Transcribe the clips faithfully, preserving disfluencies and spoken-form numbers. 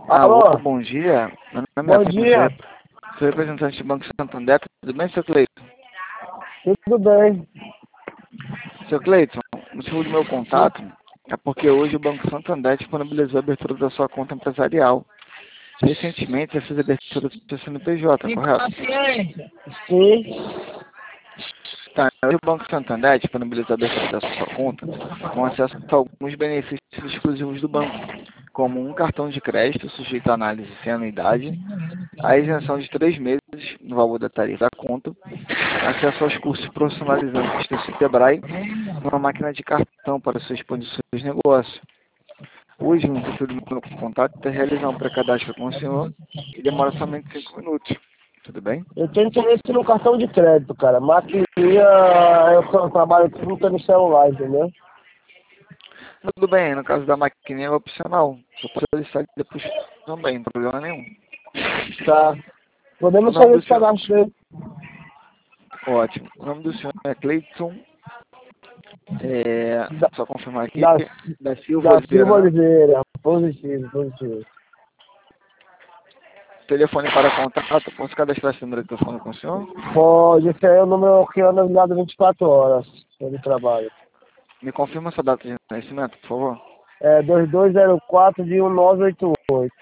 Alô, Alô, bom dia. Meu nome é bom Afonso, dia, sou representante do Banco Santander. Tudo bem, seu Cleiton? tudo bem? Seu Cleiton, o motivo do meu contato é porque hoje o Banco Santander disponibilizou a abertura da sua conta empresarial. Recentemente, você fez a abertura do seu C N P J, correto? Sim, Tá, hoje o Banco Santander disponibilizou a abertura da sua conta com acesso a alguns benefícios exclusivos do banco, como um cartão de crédito sujeito à análise sem anuidade, a isenção de três meses no valor da tarifa da conta, acesso aos cursos profissionalizantes do Sebrae, uma máquina de cartão para sua exposição de negócio. Hoje, o intuito do meu contato é realizar um pré-cadastro com o senhor e demora somente cinco minutos. Tudo bem? eu tenho interesse no cartão de crédito, cara. Maquininha, eu só trabalho tudo no celular, entendeu? Tudo bem, no caso da maquininha é opcional. Só pode solicitar depois também, não tem problema nenhum. Tá. O Podemos nome fazer do esse senhor... cadastro aí. Ótimo. O nome do senhor é Cleiton. É... Da, Só confirmar aqui. da, Da Silva da Oliveira, Silva né? Oliveira. Positivo, positivo. Telefone para contato. Posso cadastrar esse número de telefone com o senhor? Pode, esse aí é o número que anda ligado vinte e quatro horas de trabalho. Me confirma sua data de nascimento, por favor. É dois dois zero quatro de um nove oito oito.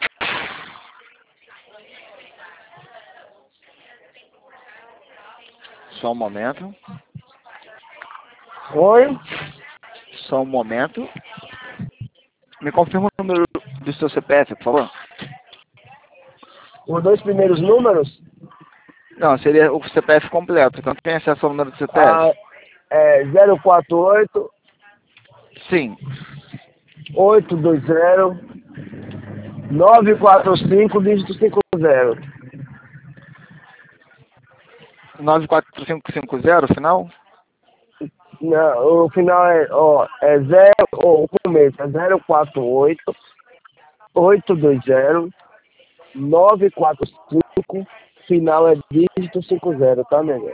Só um momento. Oi? Só um momento. Me confirma o número do seu C P F, por favor. Os dois primeiros números? Não, seria o C P F completo. Então tem acesso ao número do C P Ah, F? é zero quatro oito Sim. oito dois zero nove quatro cinco dígito cinco zero. nove quatro cinco cinco zero, final? Não, o final é, ó, é zero, ó, o começo é zero quatro oito oito dois zero nove quatro cinco, final é dígito cinco zero, tá, melhor?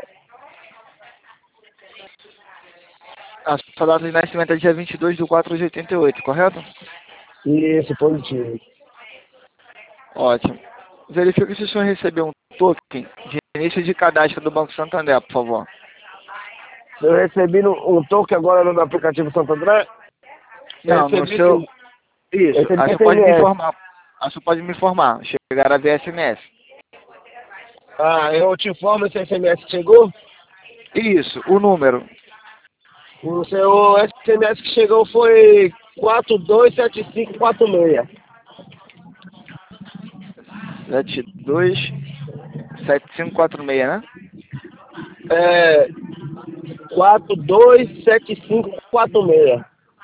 A sua data de nascimento é dia vinte e dois de quatro de oitenta e oito, correto? Isso, positivo. Ótimo. Verifique se o senhor recebeu um token de início de cadastro do Banco Santander, por favor. Eu recebi no, um toque agora no aplicativo Santo André. Eu Não, no recebi seu... sim. Eu Isso. recebi Aí você pode me S M S. informar. Aí você pode me informar. Chegar a ver S M S. Ah, eu te informo se a S M S chegou. Isso, o número. O seu S M S que chegou foi quatro dois sete cinco quatro seis. sete dois sete cinco quatro seis, né? É, quatro dois sete cinco quatro seis.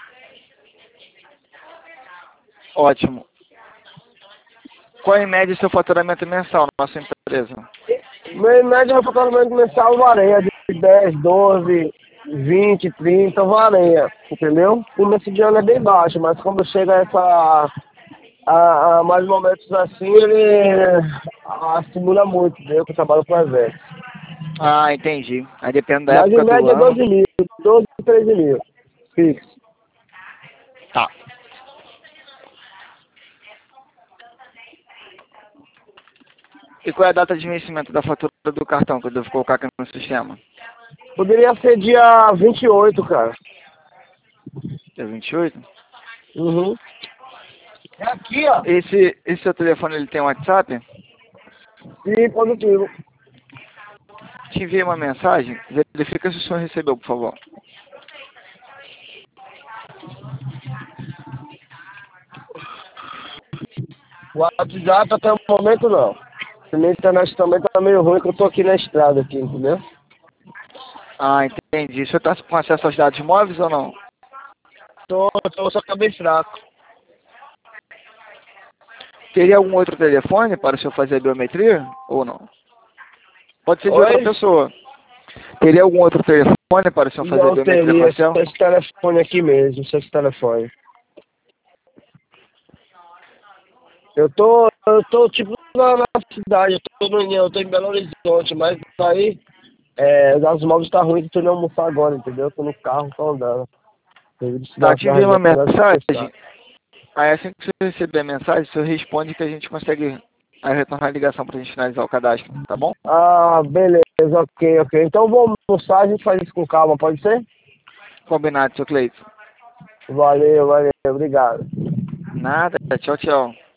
Ótimo. Qual é em média o seu faturamento mensal na nossa empresa? Meu médio é faturamento mensal varia de dez, doze, vinte, trinta, varia, entendeu? O começo de ano é bem baixo, mas quando chega essa, a, a mais momentos assim, ele a, estimula muito, entendeu? Que eu trabalho com exército. Ah, entendi. Aí depende da Mas em época do média é ano. doze mil, doze, treze mil, fixo. Tá. E qual é a data de vencimento da fatura do cartão que eu devo colocar aqui no sistema? Poderia ser dia vinte e oito, cara. Dia vinte e oito? Uhum. É aqui, ó. Esse, esse seu telefone ele tem WhatsApp? Sim, positivo. Te enviei uma mensagem. Verifica se o senhor recebeu, por favor. O WhatsApp até o momento não. A minha internet também tá meio ruim, que eu tô aqui na estrada aqui, entendeu? Ah, entendi. O senhor está com acesso aos dados móveis ou não? Tô, tô só acabei fraco. Teria algum outro telefone para o senhor fazer a biometria ou não? Pode ser de outra Oi? pessoa. Teria algum outro telefone para o senhor fazer a Não biometria teria, facial? só esse telefone aqui mesmo, só esse telefone. Eu tô, eu tô tipo na, na cidade, eu tô, no, eu tô em Belo Horizonte, mas aí, é, os móveis tá ruim, tô indo almoçar agora, entendeu? Eu tô no carro, tô andando. Eu Tá, te enviei uma descarregar, mensagem. Aí assim que você receber a mensagem, você responde que a gente consegue aí retornar a ligação pra gente finalizar o cadastro, tá bom? Ah, beleza, ok, ok. Então vou almoçar, a gente faz isso com calma, pode ser? Combinado, seu Cleiton. Valeu, valeu, obrigado. Nada, tchau, tchau.